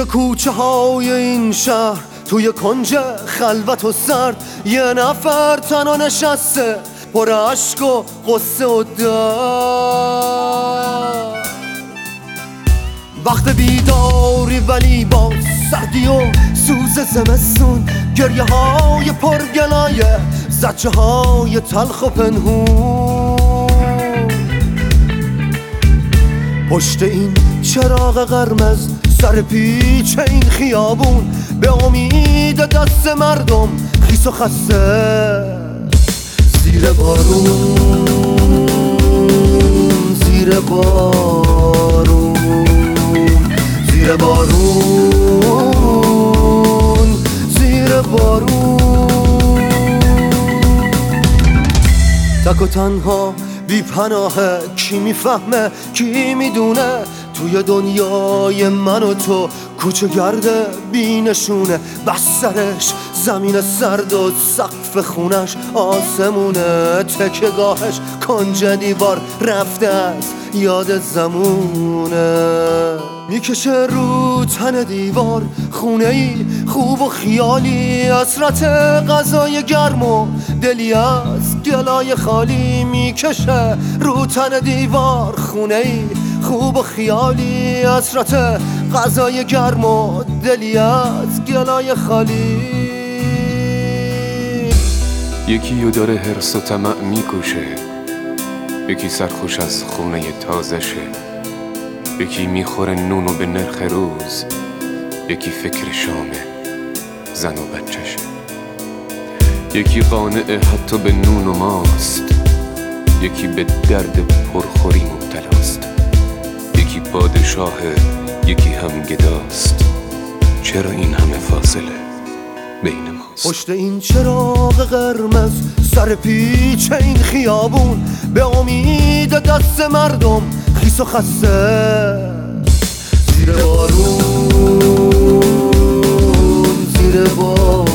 کوچه های این شهر توی کنج خلوت و سرد یه نفر تنها نشسته پر عشق و غصه و درد. وقت بیداری ولی با سردی و سوز زمستون، گریه های پرگلایه، زجه های تلخ و پنهون. پشت این چراغ قرمز سر پیچ این خیابون، به امید دست مردم خیس و خسته. زیر بارون، زیر بارون، زیر بارون، زیر بارون. تک و تنها بی پناهه، کی میفهمه کی میدونه توی دنیای من و تو کوچه گرده بی نشونه. بسترش زمین سرد و سقف خونش آسمونه، تکیه‌گاهش کنج دیوار رفته از یاد زمونه. میکشه رو تن دیوار خونه ای خوب و خیالی، حسرت غذای گرم و دلی از گلای خالی. میکشه رو تن دیوار خونه ای خوب و خیالی، حسرت غذای گرم و دلی از گلای خالی. یکی رو داره حرص و طمع میکشه، یکی سرخوش از خونه تازشه، یکی میخوره نونو به نرخ روز، یکی فکر شامه زن و بچشه. یکی قانع حتی به نون و ماست، یکی به درد پرخوری مبتلاست. یکی پادشاهه یکی هم گداست، چرا این همه فاصله بین ماست؟ پشت این چراغ قرمز سر پیچ این خیابون، به امید دست مردم خیس و خسته. زیر بارون، زیر بارون،